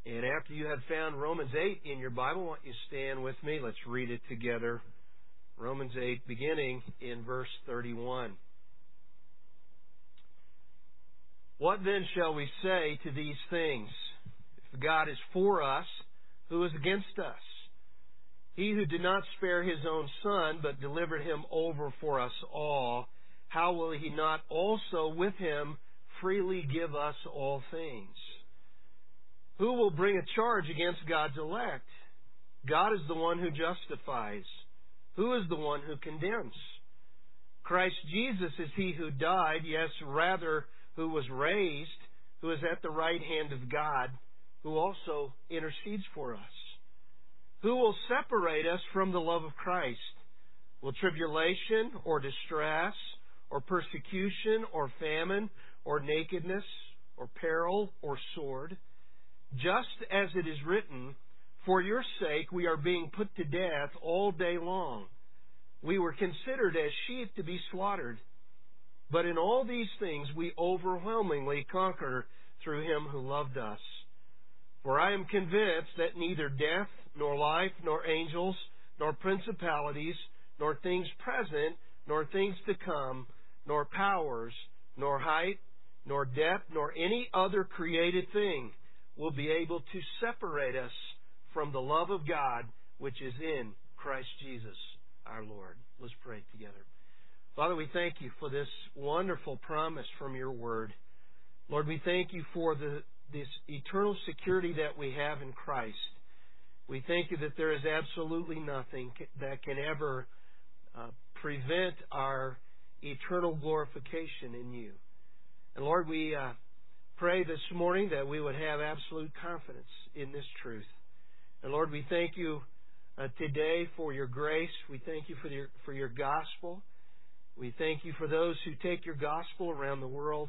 And after you have found Romans 8 in your Bible, I want you to stand with me. Let's read it together. Romans 8, beginning in verse 31. What then shall we say to these things? If God is for us, who is against us? He who did not spare His own Son, but delivered Him over for us all, how will He not also with Him freely give us all things? Who will bring a charge against God's elect? God is the one who justifies. Who is the one who condemns? Christ Jesus is He who died, yes, rather, who was raised, who is at the right hand of God, who also intercedes for us. Who will separate us from the love of Christ? Will tribulation or distress or persecution or famine or nakedness or peril or sword? Just as it is written, for your sake we are being put to death all day long. We were considered as sheep to be slaughtered. But in all these things we overwhelmingly conquer through Him who loved us. For I am convinced that neither death, nor life, nor angels, nor principalities, nor things present, nor things to come, nor powers, nor height, nor depth, nor any other created thing will be able to separate us from the love of God which is in Christ Jesus our Lord. Let's pray together. Father, we thank You for this wonderful promise from Your Word. Lord, we thank You for this eternal security that we have in Christ. We thank You that there is absolutely nothing that can ever prevent our eternal glorification in You. And Lord, we pray this morning that we would have absolute confidence in this truth. And Lord, we thank You today for Your grace. We thank You for your gospel. We thank You for those who take Your gospel around the world.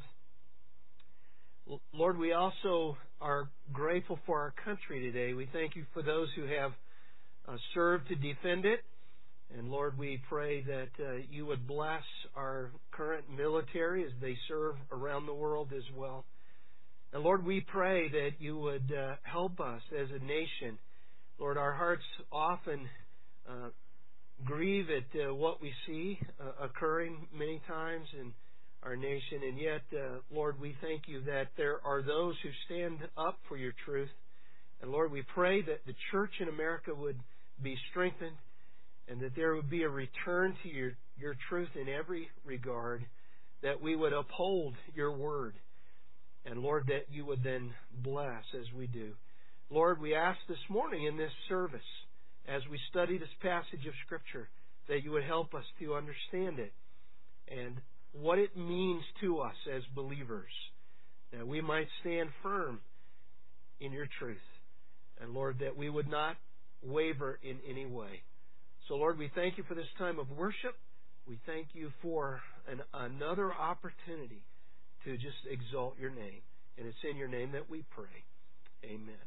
Lord, we also are grateful for our country today. We thank You for those who have served to defend it. And Lord, we pray that You would bless our current military as they serve around the world as well. And Lord, we pray that You would help us as a nation. Lord, our hearts often grieve at what we see occurring many times in our nation. And yet, Lord, we thank You that there are those who stand up for Your truth. And Lord, we pray that the church in America would be strengthened and that there would be a return to Your truth in every regard, that we would uphold Your word. And Lord, that You would then bless as we do. Lord, we ask this morning in this service, as we study this passage of Scripture, that You would help us to understand it and what it means to us as believers, that we might stand firm in Your truth. And Lord, that we would not waver in any way. So Lord, we thank You for this time of worship. We thank You for another opportunity to just exalt Your name. And it's in Your name that we pray. Amen.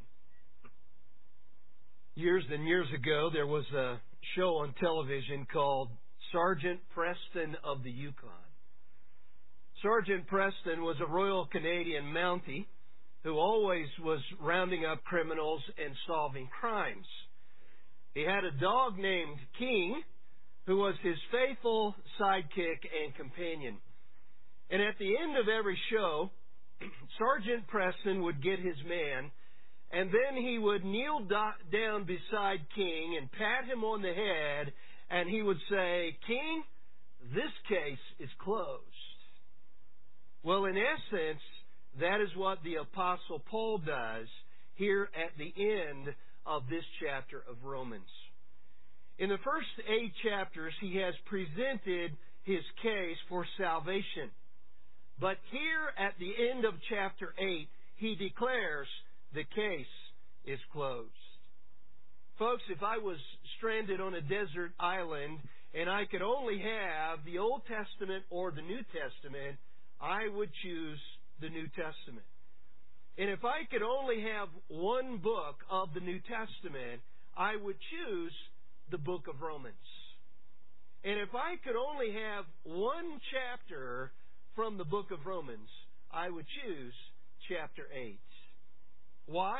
Years and years ago, there was a show on television called Sergeant Preston of the Yukon. Sergeant Preston was a Royal Canadian Mountie who always was rounding up criminals and solving crimes. He had a dog named King, who was his faithful sidekick and companion. And at the end of every show, Sergeant Preston would get his man, and then he would kneel down beside King and pat him on the head, and he would say, "King, this case is closed." Well, in essence, that is what the Apostle Paul does here at the end of this chapter of Romans. In the first 8 chapters, he has presented his case for salvation. But here at the end of chapter 8, he declares the case is closed. Folks, if I was stranded on a desert island and I could only have the Old Testament or the New Testament, I would choose the New Testament. And if I could only have one book of the New Testament, I would choose the book of Romans. And if I could only have one chapter from the book of Romans, I would choose chapter 8. Why?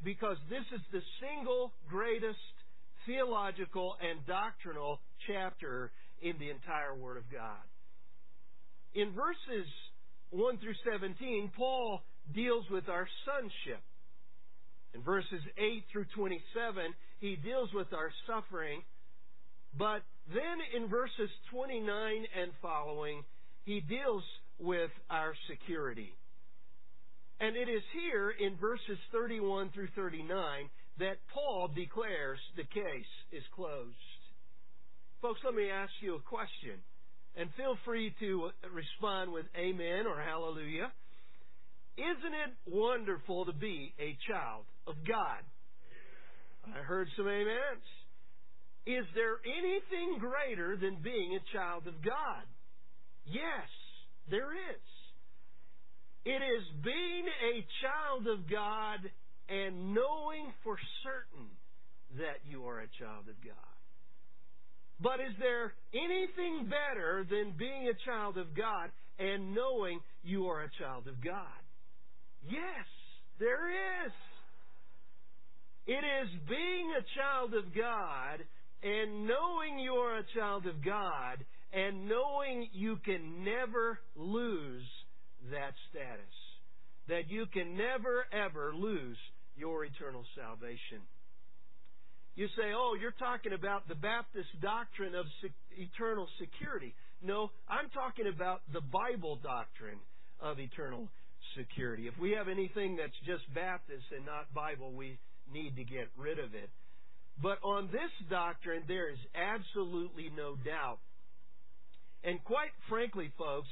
because this is the single greatest theological and doctrinal chapter in the entire Word of God. In verses 1 through 17, Paul deals with our sonship. In verses 8 through 27, he deals with our suffering. But then in verses 29 and following, he deals with our security. And it is here in verses 31 through 39 that Paul declares the case is closed. Folks, let me ask you a question. And feel free to respond with amen or hallelujah. Isn't it wonderful to be a child of God? I heard some amens. Is there anything greater than being a child of God? Yes, there is. It is being a child of God and knowing for certain that you are a child of God. But is there anything better than being a child of God and knowing you are a child of God? Yes, there is. It is being a child of God and knowing you are a child of God and knowing you can never lose that status. That you can never, ever lose your eternal salvation. You say, oh, you're talking about the Baptist doctrine of eternal security. No, I'm talking about the Bible doctrine of eternal security. If we have anything that's just Baptist and not Bible, we need to get rid of it. But on this doctrine, there is absolutely no doubt. And quite frankly, folks,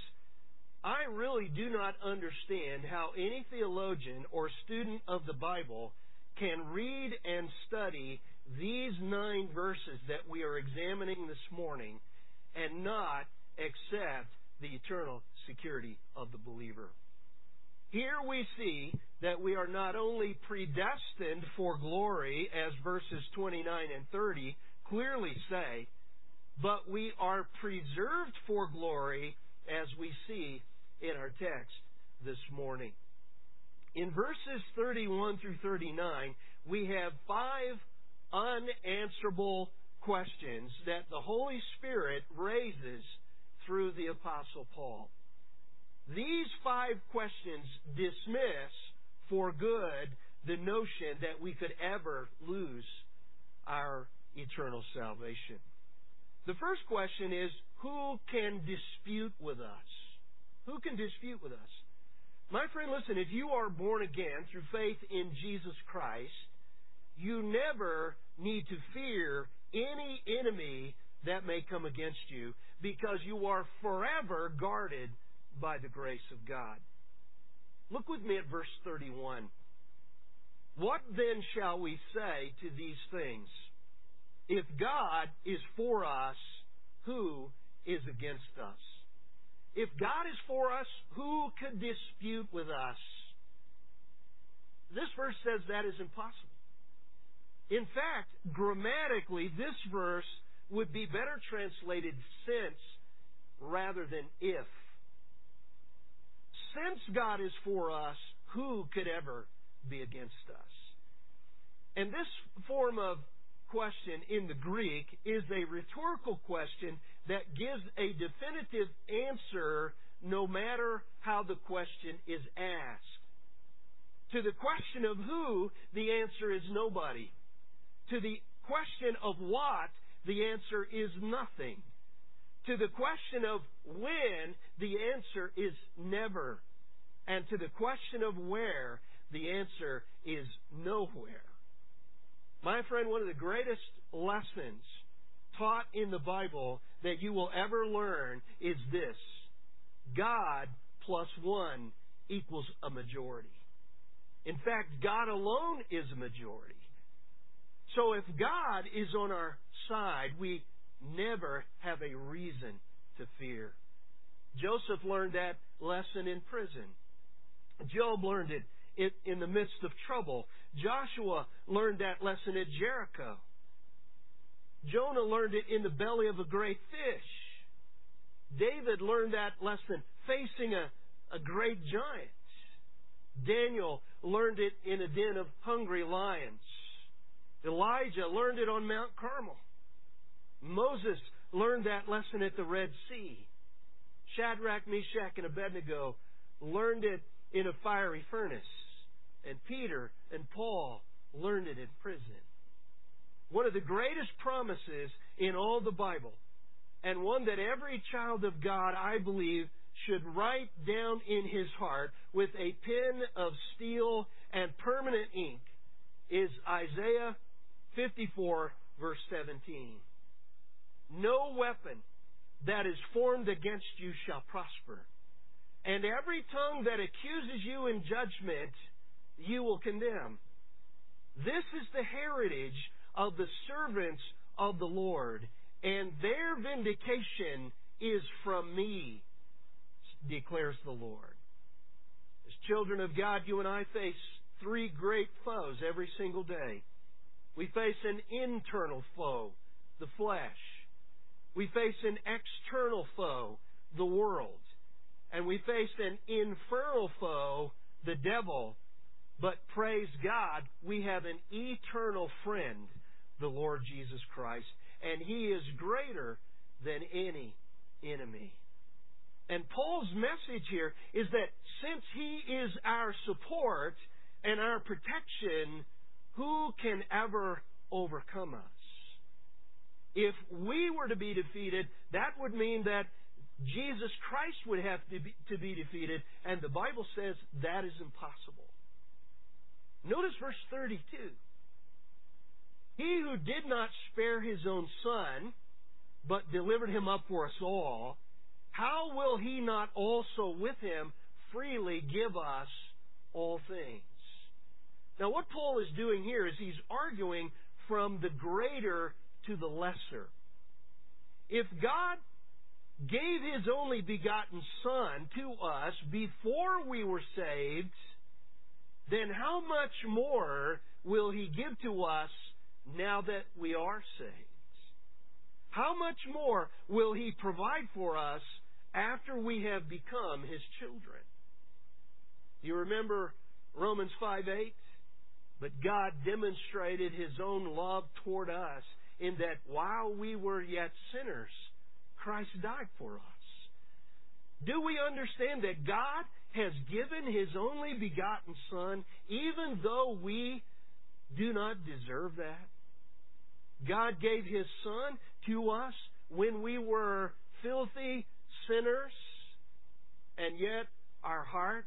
I really do not understand how any theologian or student of the Bible can read and study these 9 verses that we are examining this morning and not accept the eternal security of the believer. Here we see that we are not only predestined for glory, as verses 29 and 30 clearly say, but we are preserved for glory, as we see in our text this morning. In verses 31 through 39, we have 5 unanswerable questions that the Holy Spirit raises through the Apostle Paul. These 5 questions dismiss for good the notion that we could ever lose our eternal salvation. The first question is, who can dispute with us? Who can dispute with us? My friend, listen, if you are born again through faith in Jesus Christ, you never need to fear any enemy that may come against you because you are forever guarded by the grace of God. Look with me at verse 31. What then shall we say to these things? If God is for us, who is against us? If God is for us, who could dispute with us? This verse says that is impossible. In fact, grammatically, this verse would be better translated since rather than if. Since God is for us, who could ever be against us? And this form of question in the Greek is a rhetorical question that gives a definitive answer no matter how the question is asked. To the question of who, the answer is nobody. To the question of what, the answer is nothing. To the question of when, the answer is never. And to the question of where, the answer is nowhere. My friend, one of the greatest lessons taught in the Bible that you will ever learn is this: God plus 1 equals a majority. In fact, God alone is a majority. So if God is on our side, we never have a reason to fear. Joseph learned that lesson in prison. Job learned it in the midst of trouble. Joshua learned that lesson at Jericho. Jonah learned it in the belly of a great fish. David learned that lesson facing a great giant. Daniel learned it in a den of hungry lions. Elijah learned it on Mount Carmel. Moses learned that lesson at the Red Sea. Shadrach, Meshach, and Abednego learned it in a fiery furnace. And Peter and Paul learned it in prison. One of the greatest promises in all the Bible, and one that every child of God, I believe, should write down in his heart with a pen of steel and permanent ink, is Isaiah 54, verse 17. No weapon that is formed against you shall prosper, and every tongue that accuses you in judgment you will condemn. This is the heritage of the servants of the Lord, and their vindication is from me, declares the Lord. As children of God, you and I face three great foes every single day. We face an internal foe, the flesh. We face an external foe, the world. And we face an infernal foe, the devil. But praise God, we have an eternal friend, the Lord Jesus Christ. And He is greater than any enemy. And Paul's message here is that since He is our support and our protection, who can ever overcome us? If we were to be defeated, that would mean that Jesus Christ would have to be defeated, and the Bible says that is impossible. Notice verse 32. He who did not spare His own Son, but delivered Him up for us all, how will He not also with Him freely give us all things? Now what Paul is doing here is he's arguing from the greater to the lesser. If God gave His only begotten Son to us before we were saved, then how much more will He give to us now that we are saved? How much more will He provide for us after we have become His children? You remember Romans 5:8? But God demonstrated His own love toward us in that while we were yet sinners, Christ died for us. Do we understand that God has given His only begotten Son even though we do not deserve that? God gave His Son to us when we were filthy sinners, and yet our hearts,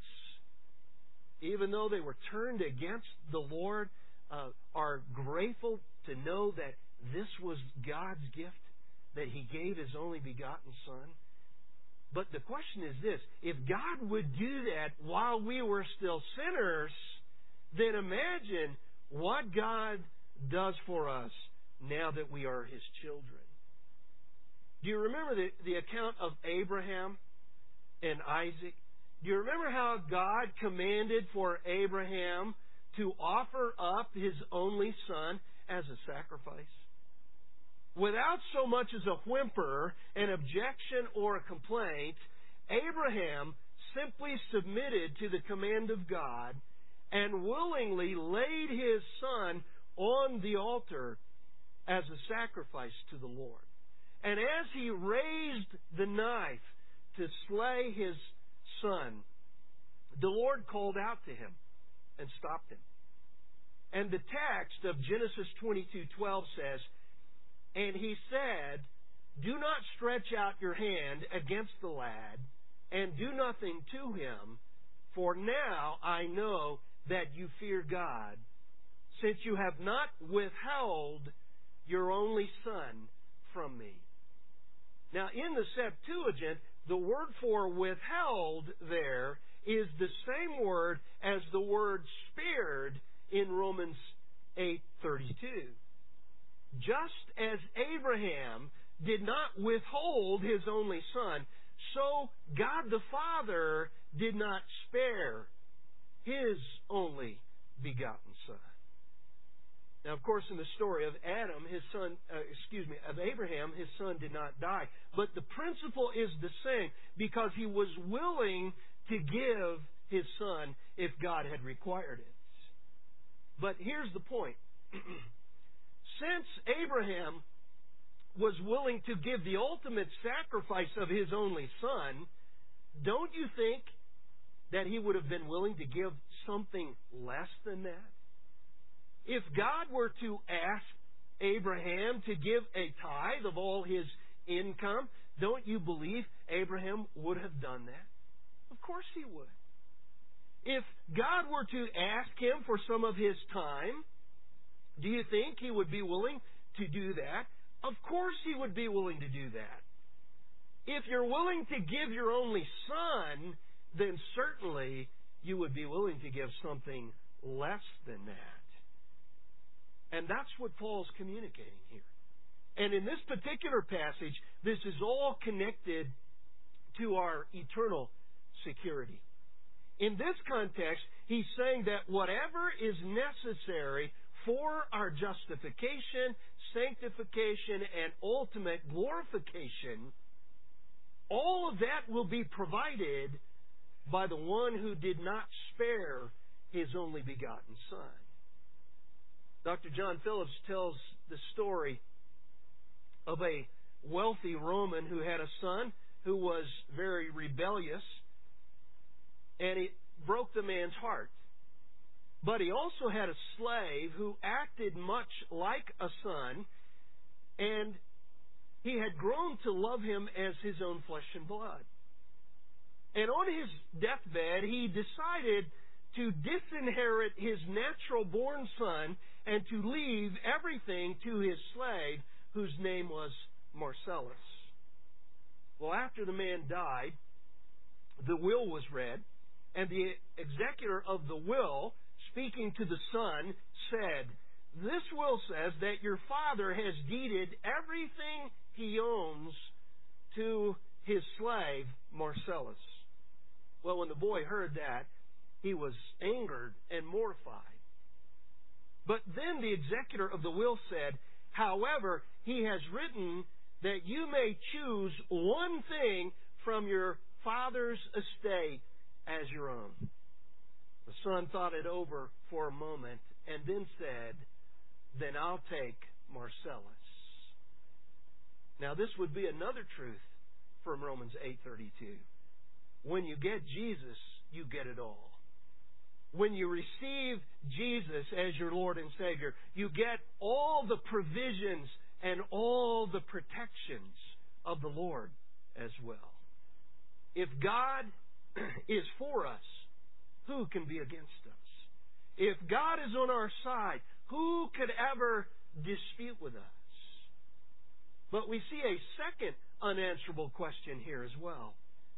even though they were turned against the Lord, are grateful to know that this was God's gift, that He gave His only begotten Son. But the question is this: if God would do that while we were still sinners, then imagine what God does for us now that we are His children. Do you remember the account of Abraham and Isaac? Do you remember how God commanded for Abraham to offer up his only son as a sacrifice? Without so much as a whimper, an objection, or a complaint, Abraham simply submitted to the command of God and willingly laid his son on the altar as a sacrifice to the Lord. And as he raised the knife to slay his son, the Lord called out to him and stopped him. And the text of Genesis 22:12 says, "And he said, 'Do not stretch out your hand against the lad, and do nothing to him, for now I know that you fear God, since you have not withheld your only son from me.'" Now, in the Septuagint, the word for withheld there is the same word as the word spared in Romans 8:32. Just as Abraham did not withhold his only son, so God the Father did not spare His only begotten Son. Now, of course, in the story of Abraham, his son did not die. But the principle is the same, because he was willing to give His Son if God had required it. But here's the point. Since Abraham was willing to give the ultimate sacrifice of his only son, don't you think that he would have been willing to give something less than that? If God were to ask Abraham to give a tithe of all his income, don't you believe Abraham would have done that? Of course he would. If God were to ask him for some of his time, do you think he would be willing to do that? Of course he would be willing to do that. If you're willing to give your only son, then certainly you would be willing to give something less than that. And that's what Paul's communicating here. And in this particular passage, this is all connected to our eternal security. In this context, he's saying that whatever is necessary for our justification, sanctification, and ultimate glorification, all of that will be provided by the one who did not spare His only begotten Son. Dr. John Phillips tells the story of a wealthy Roman who had a son who was very rebellious, and it broke the man's heart. But he also had a slave who acted much like a son, and he had grown to love him as his own flesh and blood. And on his deathbed, he decided to disinherit his natural-born son and to leave everything to his slave, whose name was Marcellus. Well, after the man died, the will was read, and the executor of the will, speaking to the son, said, "This will says that your father has deeded everything he owns to his slave, Marcellus." Well, when the boy heard that, he was angered and mortified. But then the executor of the will said, "However, he has written that you may choose one thing from your father's estate as your own." The son thought it over for a moment and then said, "Then I'll take Marcellus." Now this would be another truth from Romans 8:32. When you get Jesus, you get it all. When you receive Jesus as your Lord and Savior, you get all the provisions and all the protections of the Lord as well. If God is for us, who can be against us? If God is on our side, who could ever dispute with us? But we see a second unanswerable question here as well.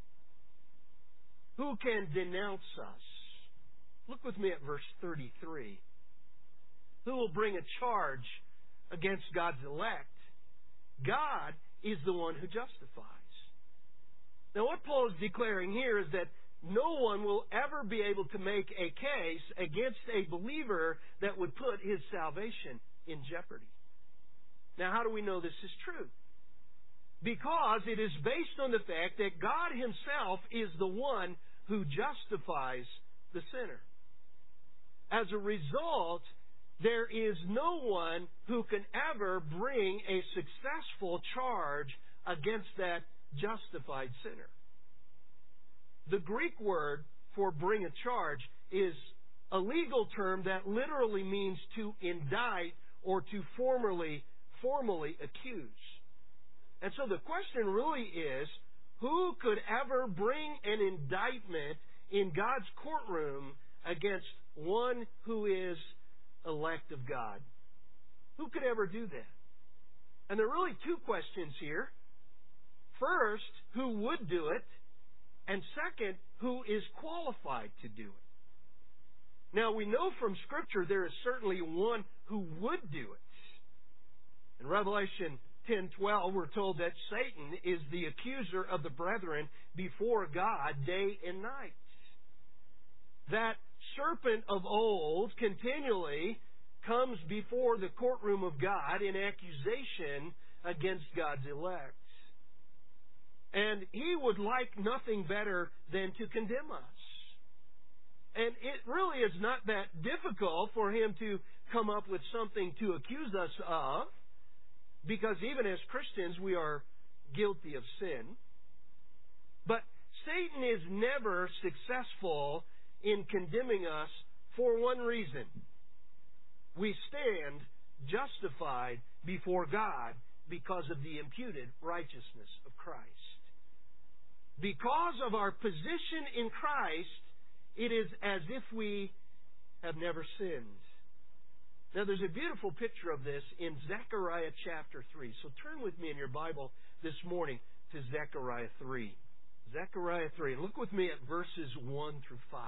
Who can denounce us? Look with me at verse 33. Who will bring a charge against God's elect? God is the one who justifies. Now what Paul is declaring here is that no one will ever be able to make a case against a believer that would put his salvation in jeopardy. Now how do we know this is true? Because it is based on the fact that God Himself is the one who justifies the sinner. As a result, there is no one who can ever bring a successful charge against that justified sinner. The Greek word for bring a charge is a legal term that literally means to indict or to formally accuse. And so the question really is, who could ever bring an indictment in God's courtroom against one who is elect of God? Who could ever do that? And there are really two questions here. First, who would do it? And second, who is qualified to do it? Now, we know from Scripture there is certainly one who would do it. In Revelation 10:12, we're told that Satan is the accuser of the brethren before God day and night. That serpent of old continually comes before the courtroom of God in accusation against God's elect. And he would like nothing better than to condemn us. And it really is not that difficult for him to come up with something to accuse us of, because even as Christians, we are guilty of sin. But Satan is never successful in condemning us for one reason. We stand justified before God because of the imputed righteousness of Christ. Because of our position in Christ, it is as if we have never sinned. Now, there's a beautiful picture of this in Zechariah chapter 3. So turn with me in your Bible this morning to Zechariah 3. Zechariah 3. And look with me at verses 1 through 5.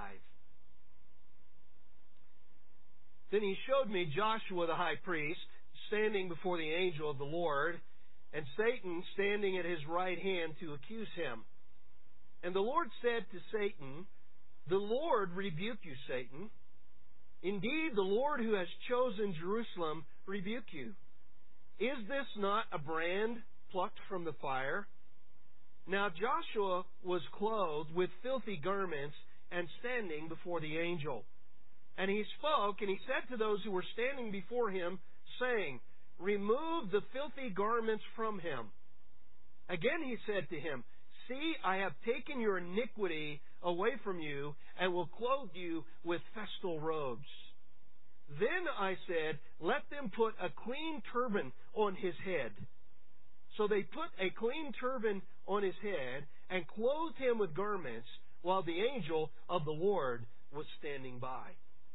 Then he showed me Joshua the high priest standing before the angel of the Lord, and Satan standing at his right hand to accuse him. And the Lord said to Satan, "The Lord rebuke you, Satan. Indeed, the Lord who has chosen Jerusalem rebuke you. Is this not a brand plucked from the fire?" Now Joshua was clothed with filthy garments and standing before the angel. And he spoke, and he said to those who were standing before him, saying, "Remove the filthy garments from him." Again he said to him, "See, I have taken your iniquity away from you, and will clothe you with festal robes." Then I said, "Let them put a clean turban on his head." So they put a clean turban on his head, and clothed him with garments, while the angel of the Lord was standing by.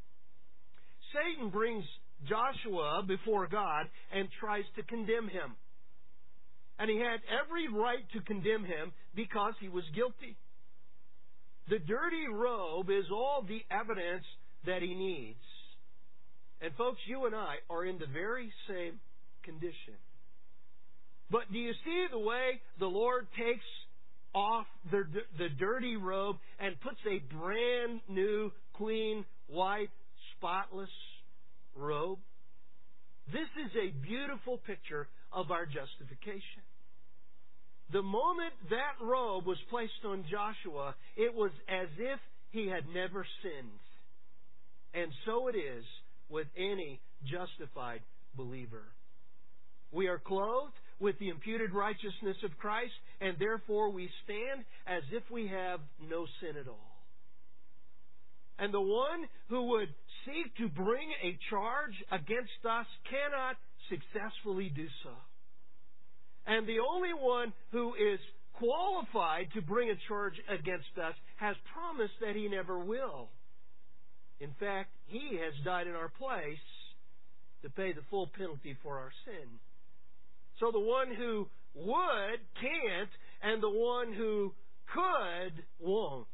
Satan brings Joshua before God and tries to condemn him. And he had every right to condemn him because he was guilty. The dirty robe is all the evidence that he needs. And folks, you and I are in the very same condition. But do you see the way the Lord takes off the dirty robe and puts a brand new, clean, white, spotless robe? This is a beautiful picture of our justification. The moment that robe was placed on Joshua, it was as if he had never sinned. And so it is with any justified believer. We are clothed with the imputed righteousness of Christ, and therefore we stand as if we have no sin at all. And the one who would seek to bring a charge against us cannot successfully do so. And the only one who is qualified to bring a charge against us has promised that he never will. In fact, he has died in our place to pay the full penalty for our sin. So the one who would can't, and the one who could won't.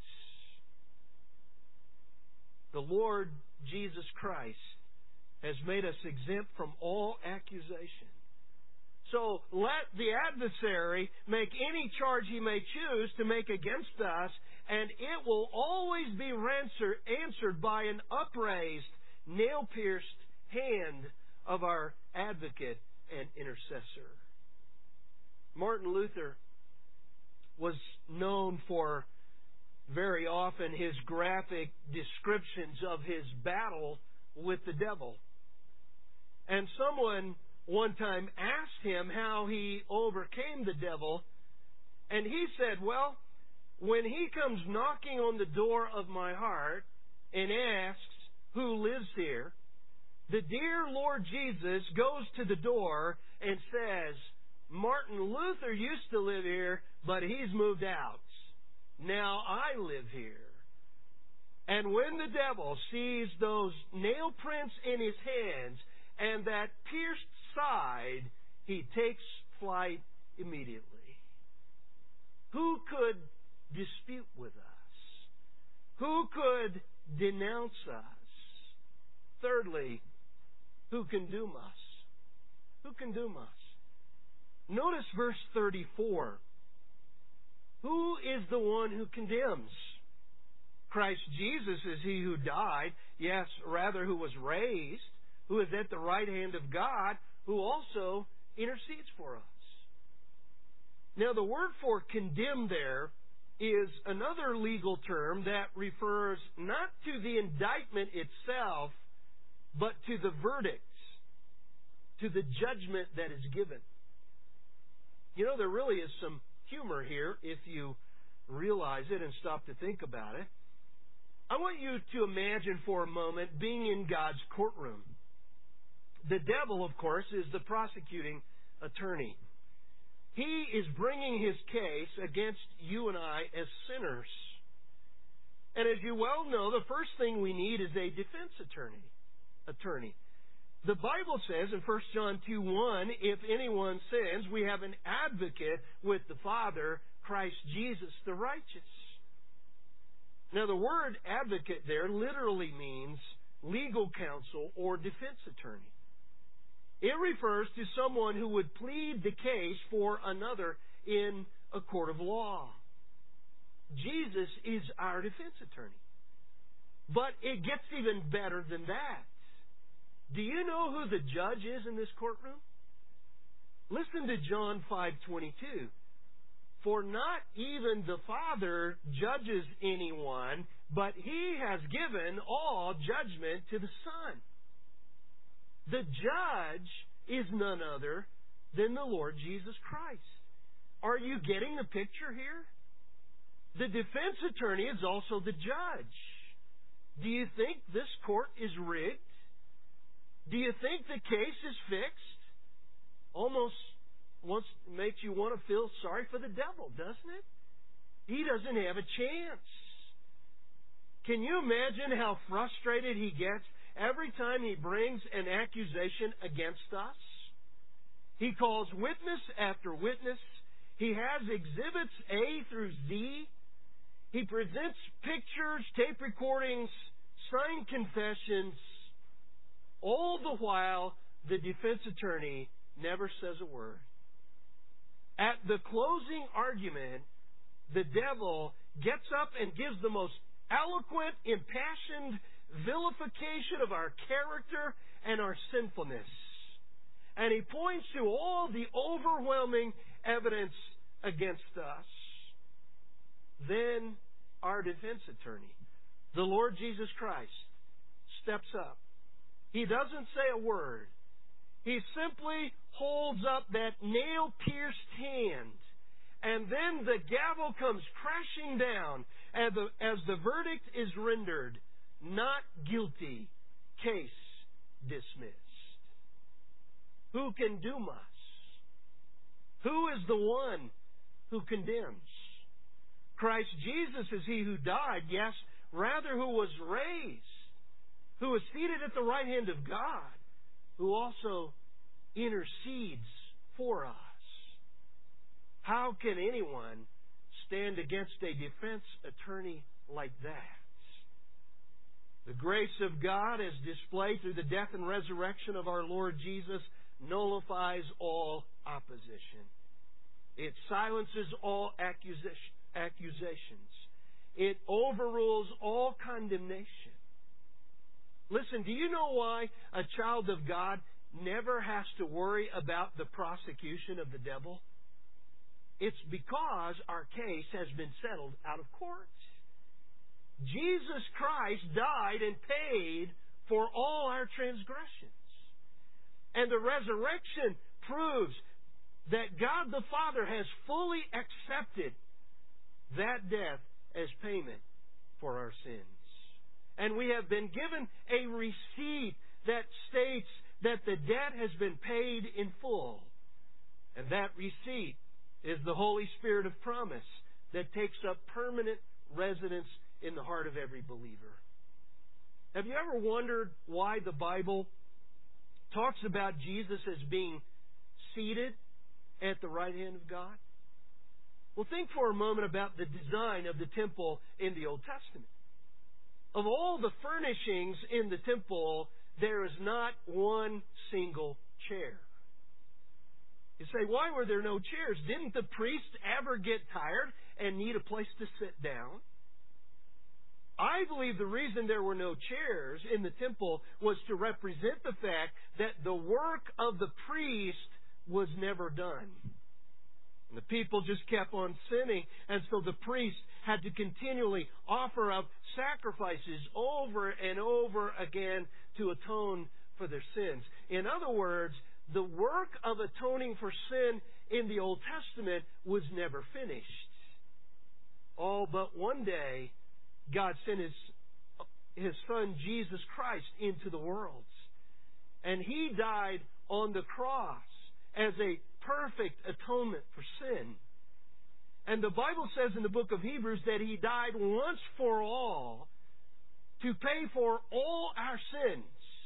The Lord Jesus Christ has made us exempt from all accusation. So let the adversary make any charge he may choose to make against us, and it will always be answered by an upraised, nail-pierced hand of our advocate and intercessor. Martin Luther was known for very often his graphic descriptions of his battle with the devil. And someone one time asked him how he overcame the devil, and he said, "Well, when he comes knocking on the door of my heart and asks who lives here, the dear Lord Jesus goes to the door and says, 'Martin Luther used to live here, but he's moved out. Now I live here.' And when the devil sees those nail prints in his hands and that pierced side, he takes flight immediately." Who could dispute with us? Who could denounce us? Thirdly, who can doom us? Who can doom us? Notice verse 34. Who is the one who condemns? Christ Jesus is he who died, yes, rather who was raised, who is at the right hand of God, who also intercedes for us. Now the word for condemn there is another legal term that refers not to the indictment itself, but to the verdict, to the judgment that is given. You know, there really is some humor here if you realize it and stop to think about it. I want you to imagine for a moment being in God's courtroom. The devil, of course, is the prosecuting attorney. He is bringing his case against you and I as sinners. And as you well know, the first thing we need is a defense attorney. The Bible says in 1 John 2:1, if anyone sins, we have an advocate with the Father, Christ Jesus the righteous. Now the word advocate there literally means legal counsel or defense attorney. It refers to someone who would plead the case for another in a court of law. Jesus is our defense attorney. But it gets even better than that. Do you know who the judge is in this courtroom? Listen to John 5:22. For not even the Father judges anyone, but He has given all judgment to the Son. The judge is none other than the Lord Jesus Christ. Are you getting the picture here? The defense attorney is also the judge. Do you think this court is rigged? Do you think the case is fixed? Almost makes you want to feel sorry for the devil, doesn't it? He doesn't have a chance. Can you imagine how frustrated he gets every time he brings an accusation against us? He calls witness after witness. He has exhibits A through Z. He presents pictures, tape recordings, signed confessions. All the while, the defense attorney never says a word. At the closing argument, the devil gets up and gives the most eloquent, impassioned vilification of our character and our sinfulness. And he points to all the overwhelming evidence against us. Then our defense attorney, the Lord Jesus Christ, steps up. He doesn't say a word. He simply holds up that nail-pierced hand. And then the gavel comes crashing down as the verdict is rendered. Not guilty. Case dismissed. Who can doom us? Who is the one who condemns? Christ Jesus is He who died, yes, rather who was raised, who is seated at the right hand of God, who also intercedes for us. How can anyone stand against a defense attorney like that? The grace of God, as displayed through the death and resurrection of our Lord Jesus, nullifies all opposition. It silences all accusations. It overrules all condemnation. Listen, do you know why a child of God never has to worry about the prosecution of the devil? It's because our case has been settled out of court. Jesus Christ died and paid for all our transgressions. And the resurrection proves that God the Father has fully accepted that death as payment for our sins. And we have been given a receipt that states that the debt has been paid in full. And that receipt is the Holy Spirit of promise that takes up permanent residence in the heart of every believer. Have you ever wondered why the Bible talks about Jesus as being seated at the right hand of God? Well, think for a moment about the design of the temple in the Old Testament. Of all the furnishings in the temple, there is not one single chair. You say, why were there no chairs? Didn't the priest ever get tired and need a place to sit down? I believe the reason there were no chairs in the temple was to represent the fact that the work of the priest was never done. And the people just kept on sinning, and so the priest had to continually offer up sacrifices over and over again to atone for their sins. In other words, the work of atoning for sin in the Old Testament was never finished. All but one day, God sent His Son, Jesus Christ, into the world. And He died on the cross as a perfect atonement for sin. And the Bible says in the book of Hebrews that He died once for all to pay for all our sins.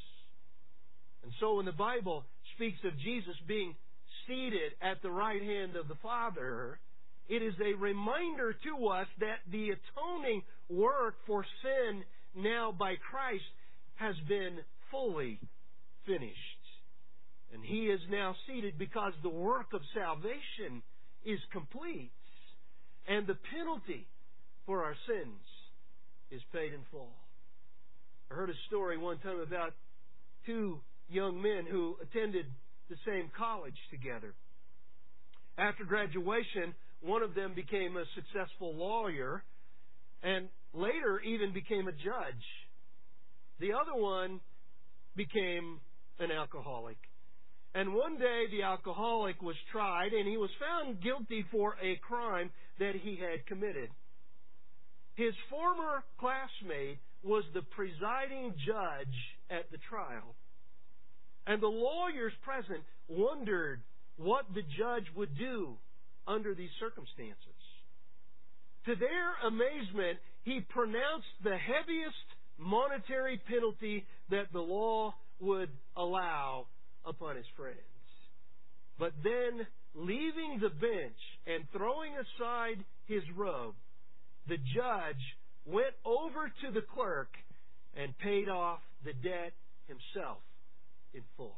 And so when the Bible speaks of Jesus being seated at the right hand of the Father, it is a reminder to us that the atoning work for sin now by Christ has been fully finished. And He is now seated because the work of salvation is complete. And the penalty for our sins is paid in full. I heard a story one time about two young men who attended the same college together. After graduation, one of them became a successful lawyer and later even became a judge. The other one became an alcoholic. And one day the alcoholic was tried and he was found guilty for a crime that he had committed. His former classmate was the presiding judge at the trial. And the lawyers present wondered what the judge would do under these circumstances. To their amazement, he pronounced the heaviest monetary penalty that the law would allow upon his friends. But then, leaving the bench and throwing aside his robe, the judge went over to the clerk and paid off the debt himself in full.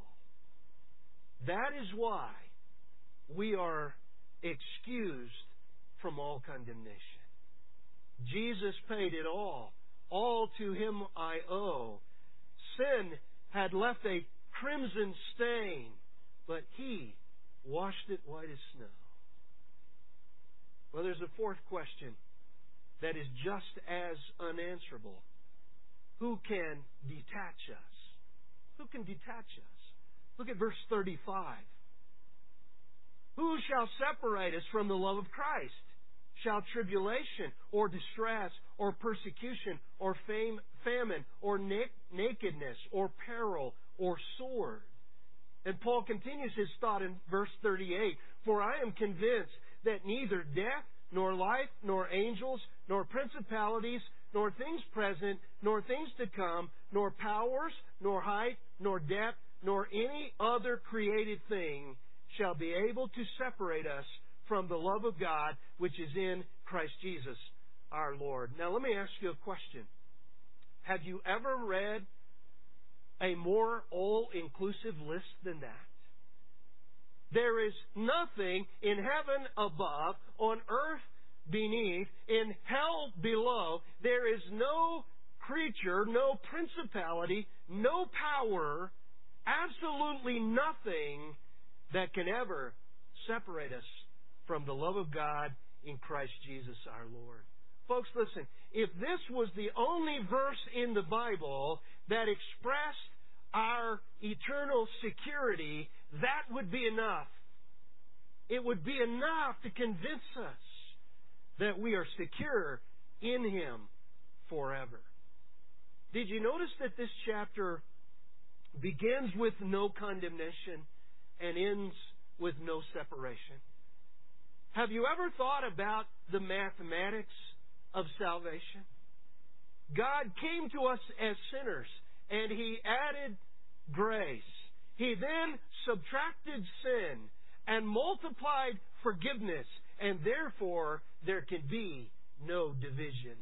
That is why we are excused from all condemnation. Jesus paid it all. All to Him I owe. Sin had left a crimson stain, but He washed it white as snow. Well, there's a fourth question that is just as unanswerable. Who can detach us? Who can detach us? Look at verse 35. Who shall separate us from the love of Christ? Shall tribulation, or distress, or persecution, or famine, or nakedness, or peril, or sword? And Paul continues his thought in verse 38. For I am convinced that neither death, nor life, nor angels, nor principalities, nor things present, nor things to come, nor powers, nor height, nor depth, nor any other created thing shall be able to separate us from the love of God which is in Christ Jesus our Lord. Now let me ask you a question. Have you ever read a more all-inclusive list than that? There is nothing in heaven above, on earth beneath, in hell below. There is no creature, no principality, no power, absolutely nothing that can ever separate us from the love of God in Christ Jesus our Lord. Folks, listen, if this was the only verse in the Bible that expressed our eternal security, that would be enough. It would be enough to convince us that we are secure in Him forever. Did you notice that this chapter begins with no condemnation and ends with no separation? Have you ever thought about the mathematics of salvation? God came to us as sinners, and He added grace. He then subtracted sin and multiplied forgiveness, and therefore there can be no division.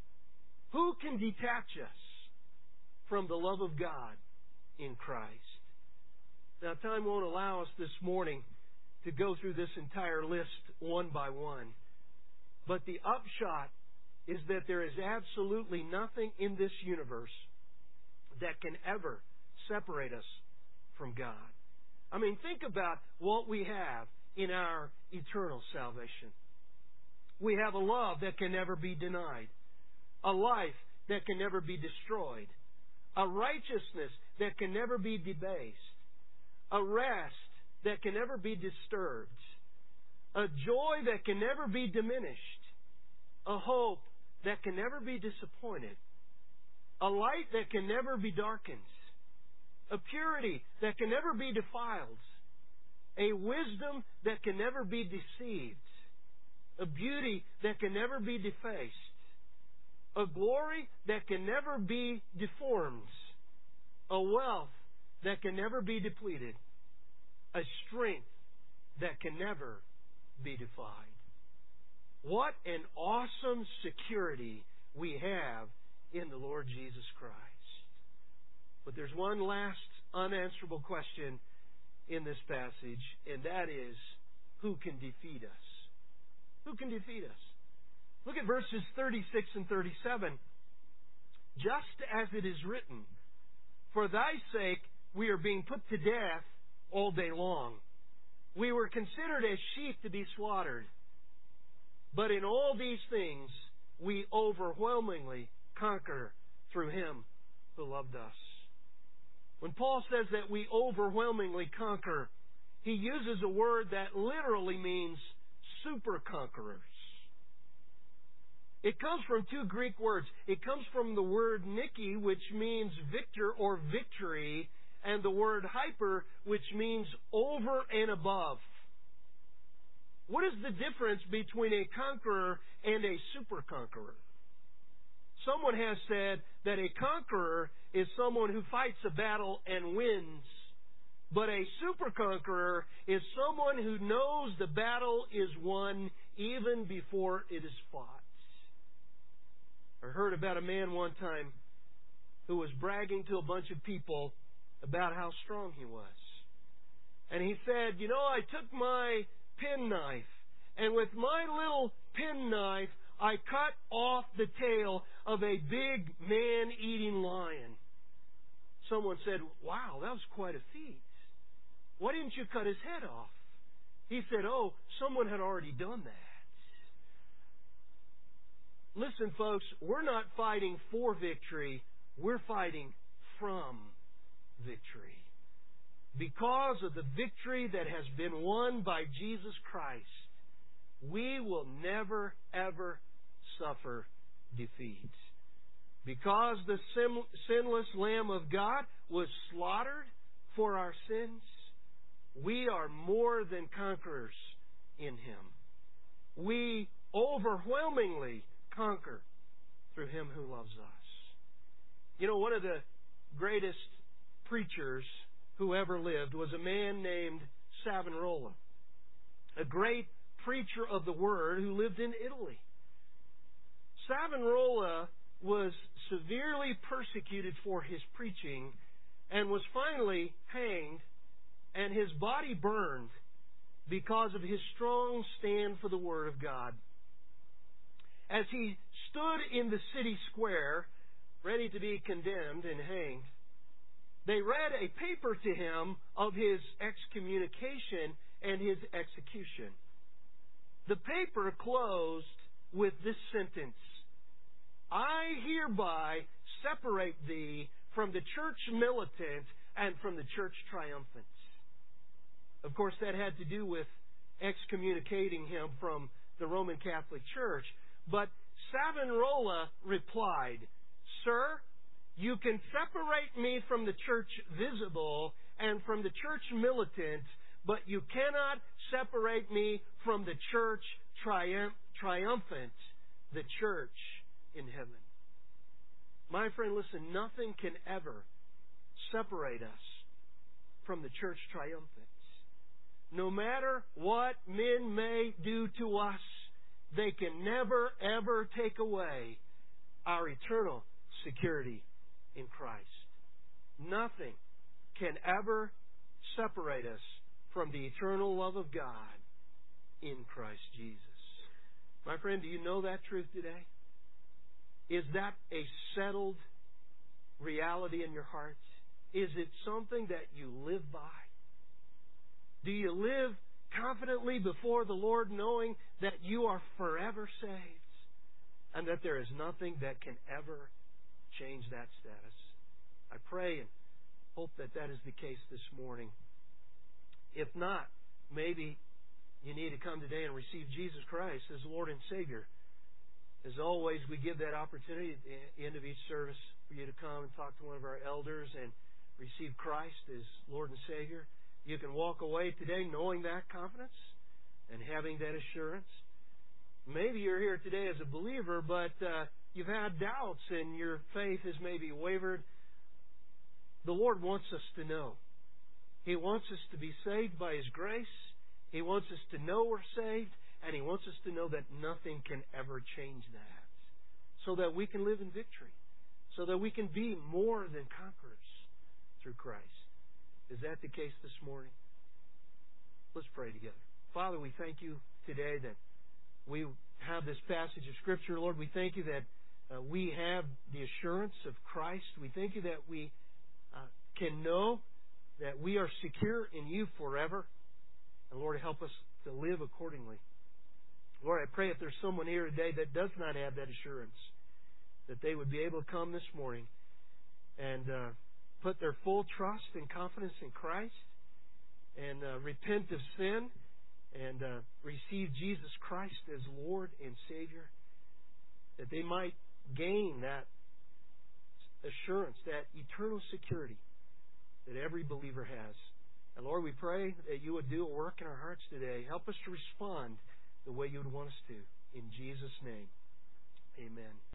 Who can detach us from the love of God in Christ? Now, time won't allow us this morning to go through this entire list one by one. But the upshot is that there is absolutely nothing in this universe that can ever separate us from God. I mean, think about what we have in our eternal salvation. We have a love that can never be denied, a life that can never be destroyed, a righteousness that can never be debased, a rest that can never be disturbed, a joy that can never be diminished, a hope that can never be disappointed, a light that can never be darkened, a purity that can never be defiled, a wisdom that can never be deceived, a beauty that can never be defaced, a glory that can never be deformed, a wealth that can never be depleted, a strength that can never be defied. What an awesome security we have in the Lord Jesus Christ. But there's one last unanswerable question in this passage, and that is, who can defeat us? Who can defeat us? Look at verses 36 and 37. Just as it is written, for thy sake we are being put to death all day long. We were considered as sheep to be slaughtered. But in all these things we overwhelmingly conquer through Him who loved us. When Paul says that we overwhelmingly conquer, he uses a word that literally means super conquerors. It comes from two Greek words. It comes from the word Nike, which means victor or victory, and the word hyper, which means over and above. What is the difference between a conqueror and a super conqueror? Someone has said that a conqueror is someone who fights a battle and wins, but a super conqueror is someone who knows the battle is won even before it is fought. I heard about a man one time who was bragging to a bunch of people about how strong he was. And he said, I took my penknife, and with my little penknife, I cut off the tail of a big man-eating lion. Someone said, wow, that was quite a feat. Why didn't you cut his head off? He said, someone had already done that. Listen, folks, we're not fighting for victory. We're fighting from victory. Because of the victory that has been won by Jesus Christ, we will never, ever suffer defeat. Because the sinless Lamb of God was slaughtered for our sins, we are more than conquerors in Him. We overwhelmingly conquer through Him who loves us. One of the greatest preachers who ever lived was a man named Savonarola, a great preacher of the Word who lived in Italy. Savonarola was severely persecuted for his preaching and was finally hanged, and his body burned because of his strong stand for the Word of God. As he stood in the city square, ready to be condemned and hanged, they read a paper to him of his excommunication and his execution. The paper closed with this sentence: I hereby separate thee from the church militant and from the church triumphant. Of course, that had to do with excommunicating him from the Roman Catholic Church. But Savonarola replied, Sir, you can separate me from the church visible and from the church militant, but you cannot separate me from the church triumphant, the church in heaven. My friend, listen, nothing can ever separate us from the church triumphant. No matter what men may do to us, they can never, ever take away our eternal security in Christ. Nothing can ever separate us from the eternal love of God in Christ Jesus. My friend, do you know that truth today? Is that a settled reality in your heart? Is it something that you live by? Do you live confidently before the Lord, knowing that you are forever saved and that there is nothing that can ever change that status. I pray and hope that that is the case this morning. If not, maybe you need to come today and receive Jesus Christ as Lord and Savior. As always, we give that opportunity at the end of each service for you to come and talk to one of our elders and receive Christ as Lord and Savior. You can walk away today knowing that confidence and having that assurance. Maybe you're here today as a believer, but you've had doubts and your faith has maybe wavered. The Lord wants us to know. He wants us to be saved by His grace. He wants us to know we're saved. And He wants us to know that nothing can ever change that. So that we can live in victory. So that we can be more than conquerors through Christ. Is that the case this morning? Let's pray together. Father, we thank You today that we have this passage of Scripture. Lord, we thank You that we have the assurance of Christ. We thank You that we can know that we are secure in You forever. And Lord, help us to live accordingly. Lord, I pray if there's someone here today that does not have that assurance, that they would be able to come this morning and put their full trust and confidence in Christ and repent of sin and receive Jesus Christ as Lord and Savior, that they might gain that assurance, that eternal security that every believer has. And Lord, we pray that You would do a work in our hearts today. Help us to respond the way You would want us to. In Jesus' name, amen.